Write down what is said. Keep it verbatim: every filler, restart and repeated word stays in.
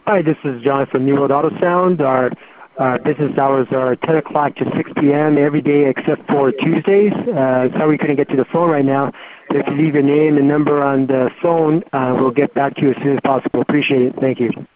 Hi, this is John from New World Auto Sound. Our, our business hours are ten o'clock to six p m every day except for Tuesdays. Uh, sorry we couldn't get to the phone right now. But if you leave your name and number on the phone, uh, we'll get back to you as soon as possible. Appreciate it. Thank you.